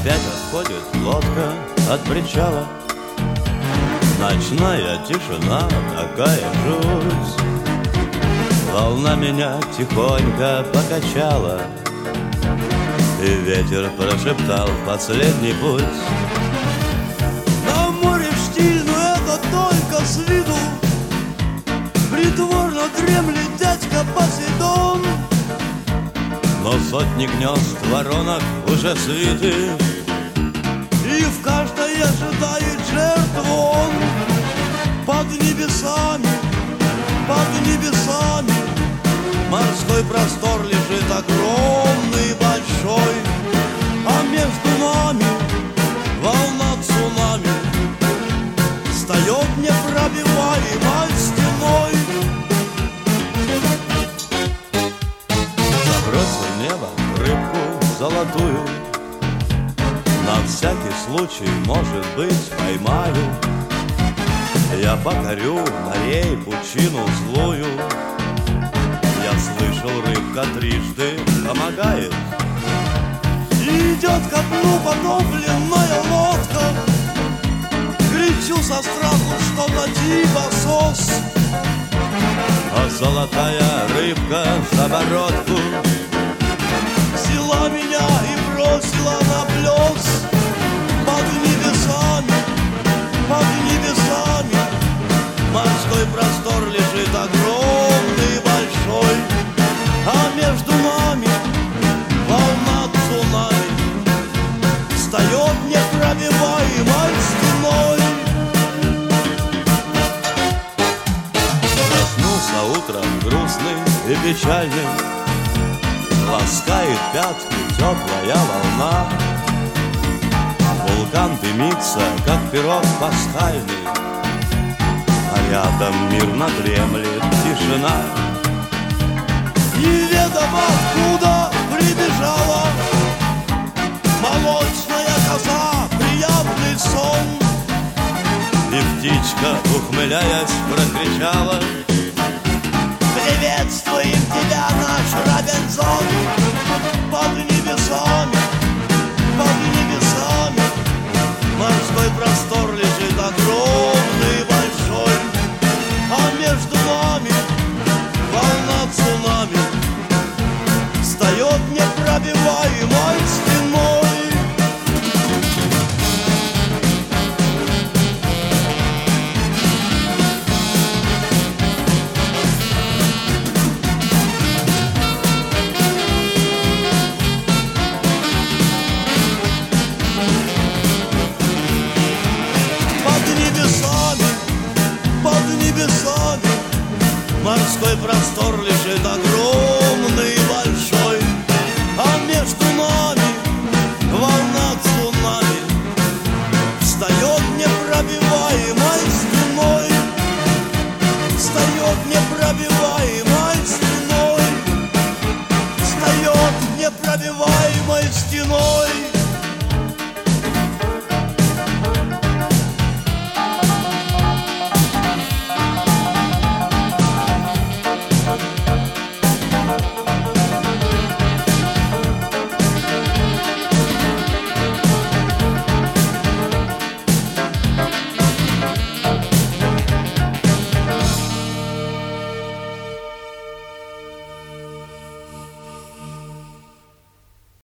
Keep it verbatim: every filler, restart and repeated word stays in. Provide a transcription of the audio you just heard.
Опять отходит лодка от причала. Ночная тишина, такая жуть. Волна меня тихонько покачала, и ветер прошептал последний путь. На море штиль, но это только с виду. Притворно дремлет дядька Посейдон. Но сотни гнезд воронок уже свиты, и в каждой ожидает жертву он. Под небесами, под небесами морской простор лежит огромный и большой, а между нами волна цунами встает непробиваемой стеной. Забросил небо рыбку золотую, на всякий случай, может быть, поймаю. Я покорю морей пучину злую. Я слышал, рыбка трижды помогает. Идет ко дну потопленная лодка. Кричу со страху, что на типа сос. А золотая рыбка за бородку взяла меня и бросила на плес. Под небесами, под небесами морской простор лежит огромный и большой, а между нами волна цунами встает непробиваемой стеной. Проснулся утром грустный и печальный, ласкает пятки теплая волна. Вулкан дымится, как пирог пасхальный, а рядом мирно дремлет тишина. Неведомо откуда прибежала молочная коза, приятный сон. И птичка, ухмыляясь, прокричала: приветствуем тебя, наш Робинзон. Под небесами, под небесами морской простор лежит огромный и большой, а между нами волна цунами встает непробиваемой стеной. Под небесами морской простор